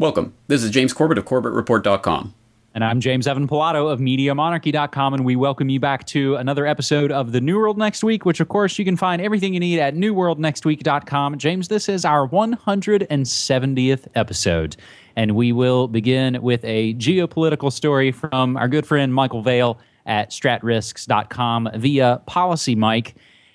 Welcome. This is James Corbett of CorbettReport.com. And I'm James Evan Pilato of MediaMonarchy.com, and we welcome you back to another episode of The New World Next Week, which, of course, you can find everything you need at NewWorldNextWeek.com. James, this is our 170th episode, and we will begin with a geopolitical story from our good friend Michael Vale at StratRisks.com via Policy Mike.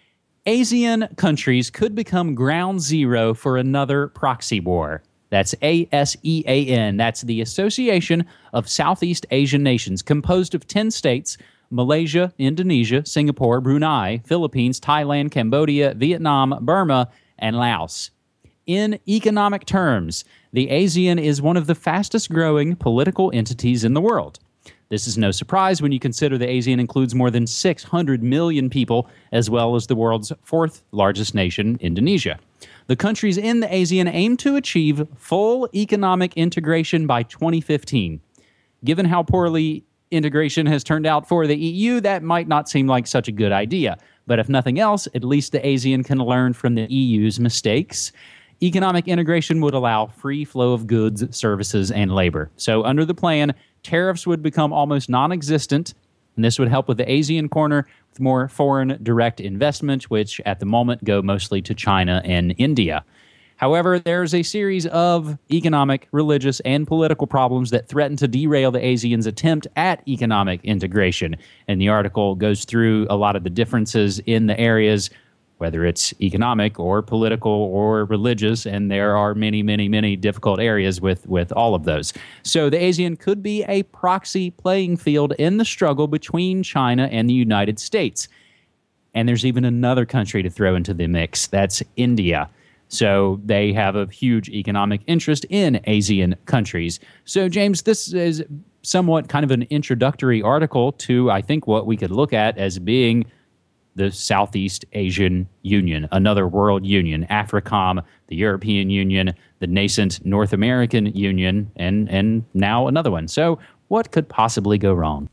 ASEAN countries could become ground zero for another proxy war. That's ASEAN. That's the Association of Southeast Asian Nations, composed of 10 states: Malaysia, Indonesia, Singapore, Brunei, Philippines, Thailand, Cambodia, Vietnam, Burma, and Laos. In economic terms, the ASEAN is one of the fastest growing political entities in the world. This is no surprise when you consider the ASEAN includes more than 600 million people, as well as the world's fourth largest nation, Indonesia. The countries in the ASEAN aim to achieve full economic integration by 2015. Given how poorly integration has turned out for the EU, that might not seem like such a good idea. But if nothing else, at least the ASEAN can learn from the EU's mistakes. Economic integration would allow free flow of goods, services, and labor. So under the plan, tariffs would become almost non-existent, and this would help with the ASEAN corner with more foreign direct investment, which at the moment go mostly to China and India. However, there's a series of economic, religious, and political problems that threaten to derail the ASEAN's attempt at economic integration. And the article goes through a lot of the differences in the areas, whether it's economic or political or religious, and there are many, many, many difficult areas with all of those. So the ASEAN could be a proxy playing field in the struggle between China and the United States. And there's even another country to throw into the mix. That's India. So they have a huge economic interest in ASEAN countries. So, James, this is somewhat kind of an introductory article to, I think, what we could look at as being the Southeast Asian Union, another world union, AFRICOM, the European Union, the nascent North American Union, and now another one. So what could possibly go wrong?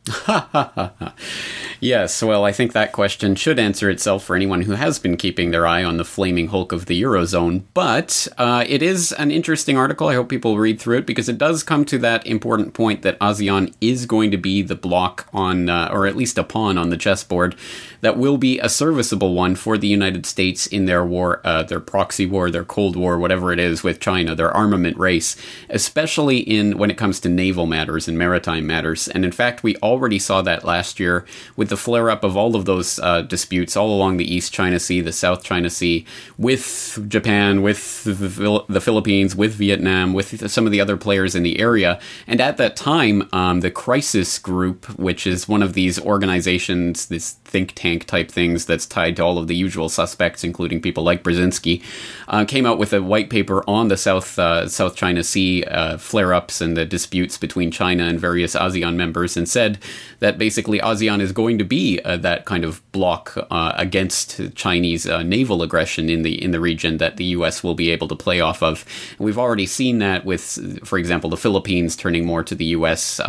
Yes, well, I think that question should answer itself for anyone who has been keeping their eye on the flaming Hulk of the Eurozone. But it is an interesting article. I hope people read through it, because it does come to that important point that ASEAN is going to be the block on, or at least a pawn on the chessboard, that will be a serviceable one for the United States in their war, their proxy war, their Cold War, whatever it is with China, their armament race, especially when it comes to naval matters and maritime matters. And in fact, we already saw that last year with the flare-up of all of those disputes all along the East China Sea, the South China Sea, with Japan, with the Philippines, with Vietnam, with some of the other players in the area. And at that time, the Crisis Group, which is one of these organizations, this think tank type things that's tied to all of the usual suspects, including people like Brzezinski, came out with a white paper on the South China Sea flare-ups and the disputes between China and various ASEAN members, and said that basically ASEAN is going to be that kind of block against Chinese naval aggression in the region that the U.S. will be able to play off of. And we've already seen that with, for example, the Philippines turning more to the U.S.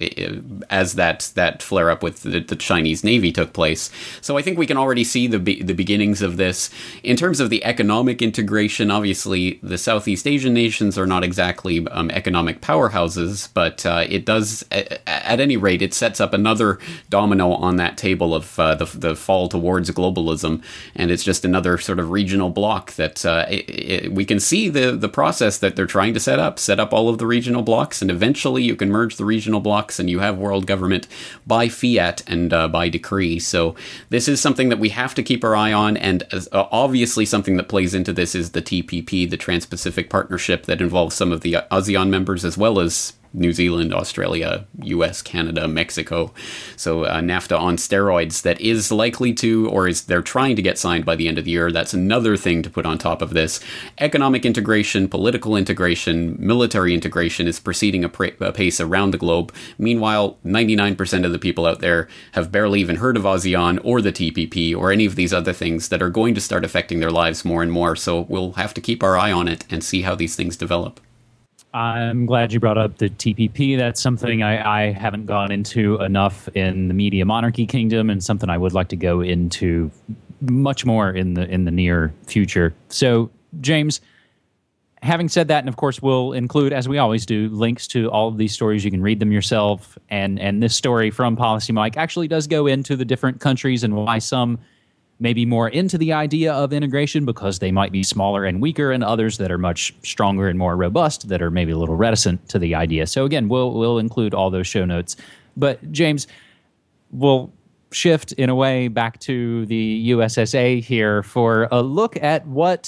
As that flare-up with the Chinese Navy took place. So I think we can already see the beginnings of this. In terms of the economic integration, obviously the Southeast Asian nations are not exactly economic powerhouses, but it does, at any rate, it sets up another domino on that table of the fall towards globalism, and it's just another sort of regional bloc that we can see the process that they're trying to set up all of the regional blocks, and eventually you can merge the regional blocks and you have world government by fiat and by decree. So this is something that we have to keep our eye on, and obviously something that plays into this is the TPP, the Trans-Pacific Partnership, that involves some of the ASEAN members as well as New Zealand, Australia, US, Canada, Mexico. So NAFTA on steroids that is likely to, or is they're trying to get signed by the end of the year. That's another thing to put on top of this. Economic integration, political integration, military integration is proceeding apace around the globe. Meanwhile, 99% of the people out there have barely even heard of ASEAN or the TPP or any of these other things that are going to start affecting their lives more and more. So we'll have to keep our eye on it and see how these things develop. I'm glad you brought up the TPP. That's something I haven't gone into enough in the Media Monarchy Kingdom, and something I would like to go into much more in the near future. So, James, Having said that, and of course we'll include, as we always do, links to all of these stories. You can read them yourself. And this story from Policy Mike actually does go into the different countries and why some may be more into the idea of integration because they might be smaller and weaker, and others that are much stronger and more robust that are maybe a little reticent to the idea. So again, we'll include all those show notes. But James, we'll shift in a way back to the USSA here for a look at what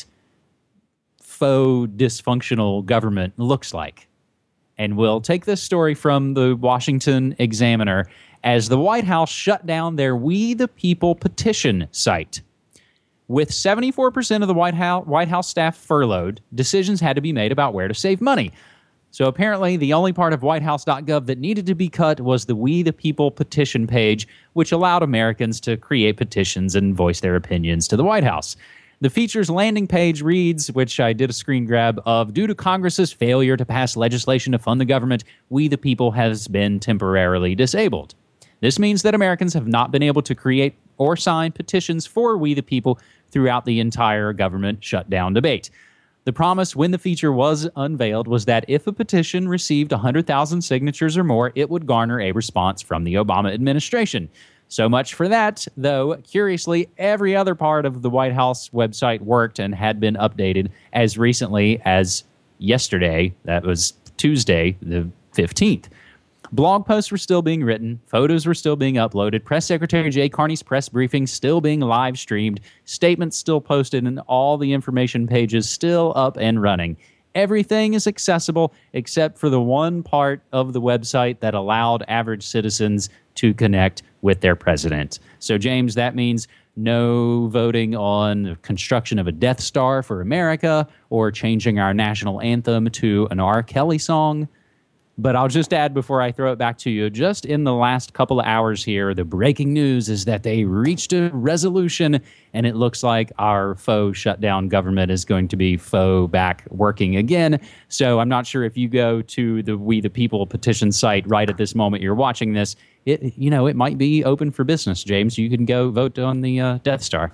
faux dysfunctional government looks like. And we'll take this story from the Washington Examiner as the White House shut down their We the People petition site. With 74% of the White House staff furloughed, decisions had to be made about where to save money. So apparently the only part of whitehouse.gov that needed to be cut was the We the People petition page, which allowed Americans to create petitions and voice their opinions to the White House. The feature's landing page reads, which I did a screen grab of, due to Congress's failure to pass legislation to fund the government, We the People has been temporarily disabled. This means that Americans have not been able to create or sign petitions for We the People throughout the entire government shutdown debate. The promise when the feature was unveiled was that if a petition received 100,000 signatures or more, it would garner a response from the Obama administration. So much for that, though. Curiously, every other part of the White House website worked and had been updated as recently as yesterday. That was Tuesday, the 15th. Blog posts were still being written, photos were still being uploaded, Press Secretary Jay Carney's press briefing still being live streamed, statements still posted, and all the information pages still up and running. Everything is accessible except for the one part of the website that allowed average citizens to connect with their president. So, James, that means no voting on the construction of a Death Star for America or changing our national anthem to an R. Kelly song. But I'll just add before I throw it back to you, just in the last couple of hours here, the breaking news is that they reached a resolution, and it looks like our faux shutdown government is going to be faux back working again. So I'm not sure if you go to the We the People petition site right at this moment you're watching this, it might be open for business, James. You can go vote on the Death Star.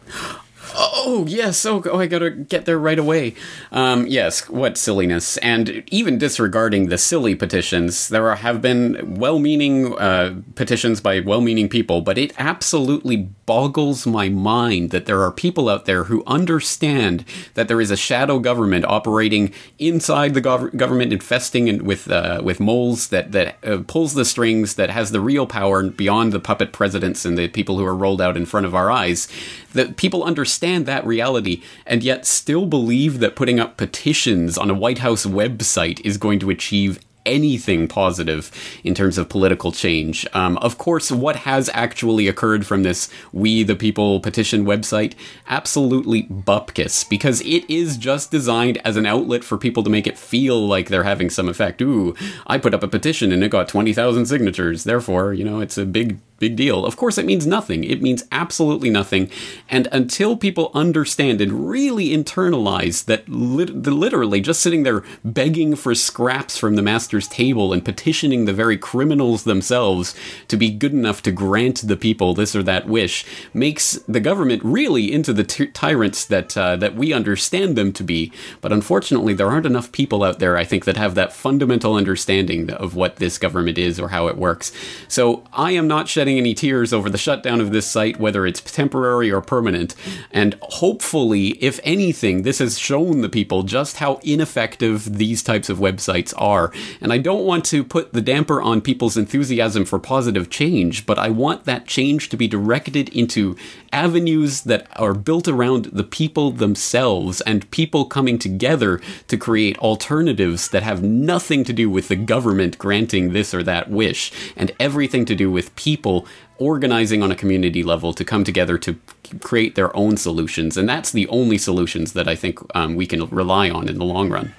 Oh, yes. Oh, I gotta get there right away. Yes, what silliness. And even disregarding the silly petitions, there have been well-meaning petitions by well-meaning people, but it absolutely boggles my mind that there are people out there who understand that there is a shadow government operating inside the government, infesting with moles that pulls the strings, that has the real power beyond the puppet presidents and the people who are rolled out in front of our eyes. That people understand that reality and yet still believe that putting up petitions on a White House website is going to achieve anything positive in terms of political change. Of course, what has actually occurred from this We the People petition website? Absolutely bupkis, because it is just designed as an outlet for people to make it feel like they're having some effect. Ooh, I put up a petition and it got 20,000 signatures. Therefore, it's a big deal. Of course, it means nothing. It means absolutely nothing. And until people understand and really internalize that literally just sitting there begging for scraps from the master's table and petitioning the very criminals themselves to be good enough to grant the people this or that wish makes the government really into the tyrants that we understand them to be. But unfortunately, there aren't enough people out there, I think, that have that fundamental understanding of what this government is or how it works. So I am not shedding any tears over the shutdown of this site, whether it's temporary or permanent. And hopefully, if anything, this has shown the people just how ineffective these types of websites are. And I don't want to put the damper on people's enthusiasm for positive change, but I want that change to be directed into avenues that are built around the people themselves and people coming together to create alternatives that have nothing to do with the government granting this or that wish and everything to do with people organizing on a community level to come together to create their own solutions. And that's the only solutions that I think we can rely on in the long run.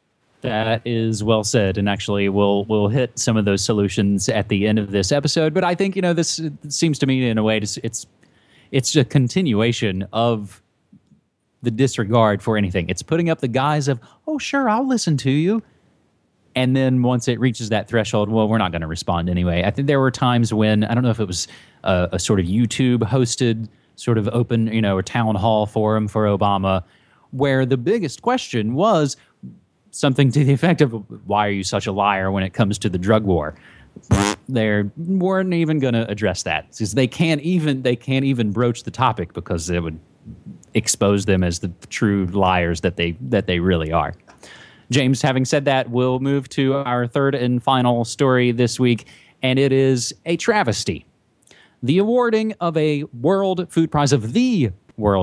That is well said, and actually we'll hit some of those solutions at the end of this episode. But I think this seems to me in a way it's a continuation of the disregard for anything. It's putting up the guise of, oh sure, I'll listen to you, and then once it reaches that threshold, well, we're not going to respond anyway. I think there were times when, I don't know if it was a sort of YouTube hosted sort of open, a town hall forum for Obama, where the biggest question was, something to the effect of, why are you such a liar when it comes to the drug war? They weren't even going to address that, because they can't even broach the topic, because it would expose them as the true liars that they really are. James, having said that, we'll move to our third and final story this week, and it is a travesty. The awarding of the World Food Prize, to a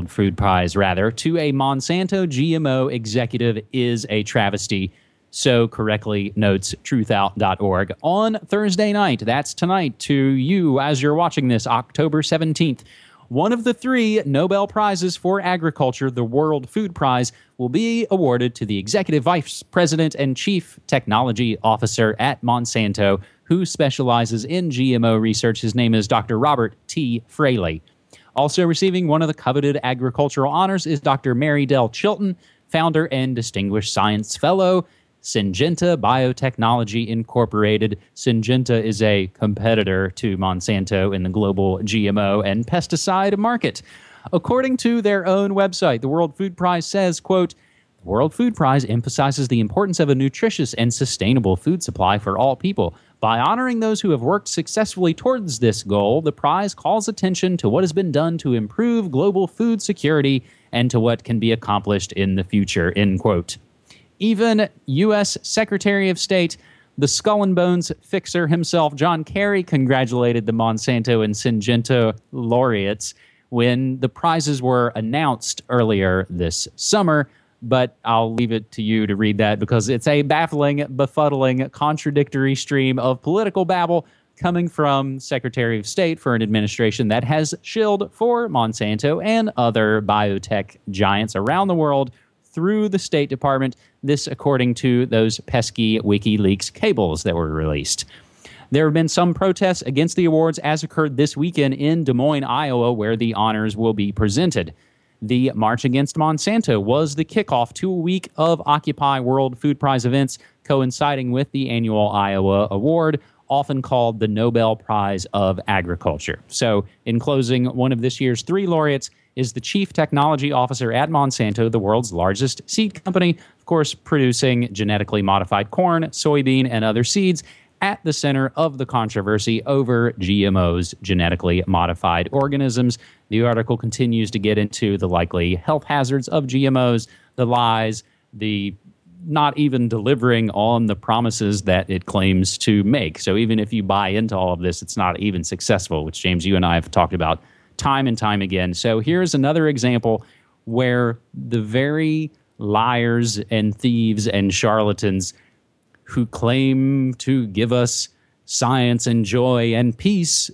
Monsanto GMO executive is a travesty. So correctly notes truthout.org. On Thursday night, that's tonight to you as you're watching this, October 17th, one of the 3 Nobel Prizes for Agriculture, the World Food Prize, will be awarded to the Executive Vice President and Chief Technology Officer at Monsanto, who specializes in GMO research. His name is Dr. Robert T. Fraley. Also receiving one of the coveted agricultural honors is Dr. Mary Dell Chilton, founder and Distinguished Science Fellow, Syngenta Biotechnology Incorporated. Syngenta is a competitor to Monsanto in the global GMO and pesticide market. According to their own website, the World Food Prize says, quote, "The World Food Prize emphasizes the importance of a nutritious and sustainable food supply for all people. By honoring those who have worked successfully towards this goal, the prize calls attention to what has been done to improve global food security and to what can be accomplished in the future," end quote. Even U.S. Secretary of State, the skull and bones fixer himself, John Kerry, congratulated the Monsanto and Syngenta laureates when the prizes were announced earlier this summer. But I'll leave it to you to read that, because it's a baffling, befuddling, contradictory stream of political babble coming from Secretary of State for an administration that has shilled for Monsanto and other biotech giants around the world through the State Department. This according to those pesky WikiLeaks cables that were released. There have been some protests against the awards, as occurred this weekend in Des Moines, Iowa, where the honors will be presented. The March Against Monsanto was the kickoff to a week of Occupy World Food Prize events, coinciding with the annual Iowa Award, often called the Nobel Prize of Agriculture. So, in closing, one of this year's 3 laureates is the Chief Technology Officer at Monsanto, the world's largest seed company, of course, producing genetically modified corn, soybean, and other seeds, at the center of the controversy over GMOs, genetically modified organisms. The article continues to get into the likely health hazards of GMOs, the lies, the not even delivering on the promises that it claims to make. So even if you buy into all of this, it's not even successful, which, James, you and I have talked about time and time again. So here's another example where the very liars and thieves and charlatans who claim to give us science and joy and peace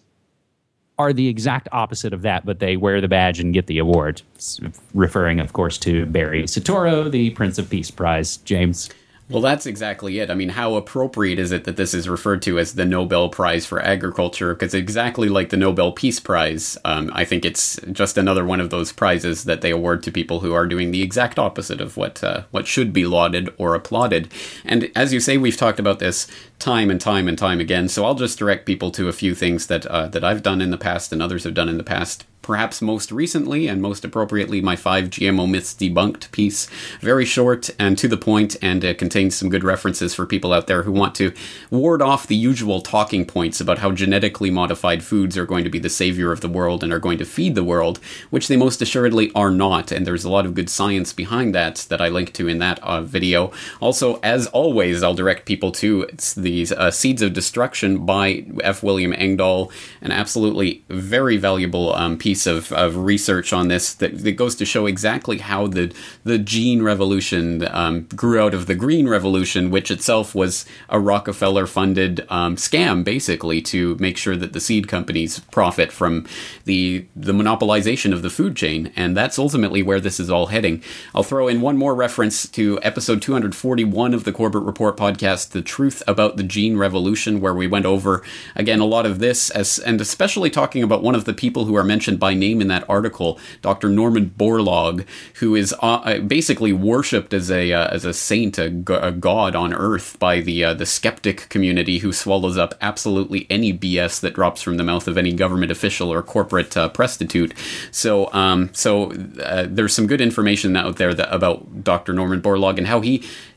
are the exact opposite of that, but they wear the badge and get the award. Referring, of course, to Barry Soetoro, the Prince of Peace Prize. James? Well, that's exactly it. I mean, how appropriate is it that this is referred to as the Nobel Prize for Agriculture? Because exactly like the Nobel Peace Prize, I think it's just another one of those prizes that they award to people who are doing the exact opposite of what should be lauded or applauded. And as you say, we've talked about this time and time and time again, so I'll just direct people to a few things that I've done in the past and others have done in the past. Perhaps most recently and most appropriately, my 5 GMO Myths Debunked piece. Very short and to the point, and contains some good references for people out there who want to ward off the usual talking points about how genetically modified foods are going to be the savior of the world and are going to feed the world, which they most assuredly are not. And there's a lot of good science behind that I link to in that video. Also, as always, I'll direct people to these Seeds of Destruction by F. William Engdahl, an absolutely very valuable piece of research on this that goes to show exactly how the gene revolution grew out of the green revolution, which itself was a Rockefeller-funded scam, basically, to make sure that the seed companies profit from the monopolization of the food chain. And that's ultimately where this is all heading. I'll throw in one more reference to episode 241 of the Corbett Report podcast, The Truth About the Gene Revolution, where we went over, again, a lot of this, and especially talking about one of the people who are mentioned by name in that article, Dr. Norman Borlaug, who is basically worshipped as a saint, a god on earth by the skeptic community, who swallows up absolutely any BS that drops from the mouth of any government official or corporate prostitute. So there's some good information out there about Dr. Norman Borlaug and how he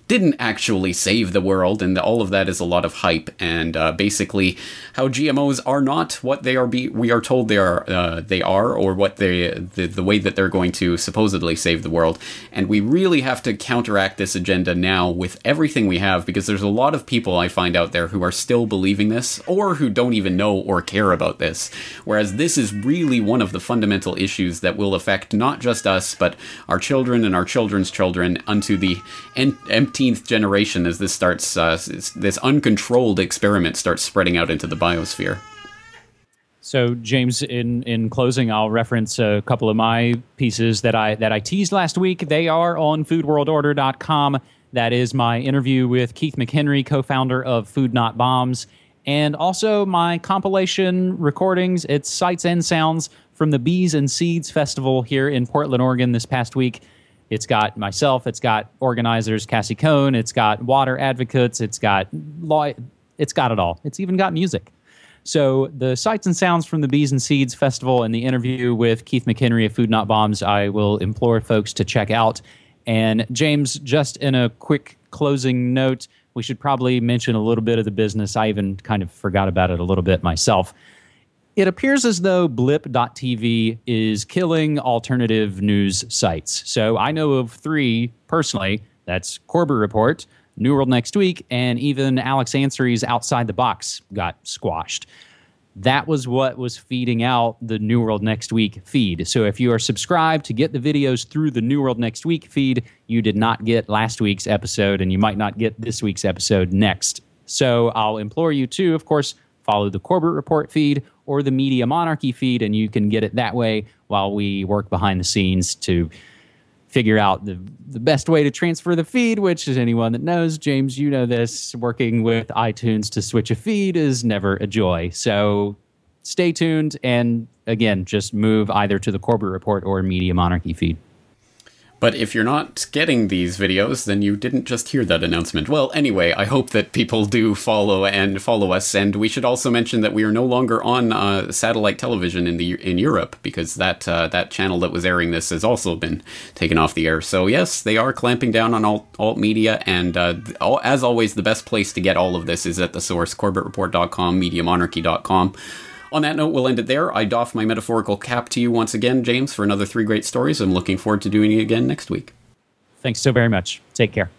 didn't actually save the world, and all of that is a lot of hype, and basically how GMOs are not what they are. We are told they are, or what the way that they're going to supposedly save the world, and we really have to counteract this agenda now with everything we have, because there's a lot of people I find out there who are still believing this, or who don't even know or care about this. Whereas this is really one of the fundamental issues that will affect not just us, but our children and our children's children unto the th generation as this starts, this uncontrolled experiment starts spreading out into the biosphere. So, James, in closing, I'll reference a couple of my pieces that I teased last week. They are on foodworldorder.com. That is my interview with Keith McHenry, co-founder of Food Not Bombs, and also my compilation recordings. It's Sights and Sounds from the Bees and Seeds Festival here in Portland, Oregon this past week. It's got myself, it's got organizers Cassie Cohn, it's got water advocates, it's got law, it's got it all. It's even got music. So the Sights and Sounds from the Bees and Seeds Festival and the interview with Keith McHenry of Food Not Bombs, I will implore folks to check out. And James, just in a quick closing note, we should probably mention a little bit of the business. I even kind of forgot about it a little bit myself. It appears as though Blip.tv is killing alternative news sites. So I know of 3 personally. That's Corbett Report, New World Next Week, and even Alex Ansari's Outside the Box got squashed. That was what was feeding out the New World Next Week feed. So if you are subscribed to get the videos through the New World Next Week feed, you did not get last week's episode, and you might not get this week's episode next. So I'll implore you to, of course, follow the Corbett Report feed or the Media Monarchy feed, and you can get it that way while we work behind the scenes to figure out the best way to transfer the feed, which is anyone that knows, James, you know this, working with iTunes to switch a feed is never a joy. So stay tuned, and again, just move either to the Corbett Report or Media Monarchy feed. But if you're not getting these videos, then you didn't just hear that announcement. Well, anyway, I hope that people do follow us, and we should also mention that we are no longer on satellite television in Europe, because that channel that was airing this has also been taken off the air. So yes, they are clamping down on alt media, and as always, the best place to get all of this is at the source, CorbettReport.com, MediaMonarchy.com. On that note, we'll end it there. I doff my metaphorical cap to you once again, James, for another 3 great stories. I'm looking forward to doing it again next week. Thanks so very much. Take care.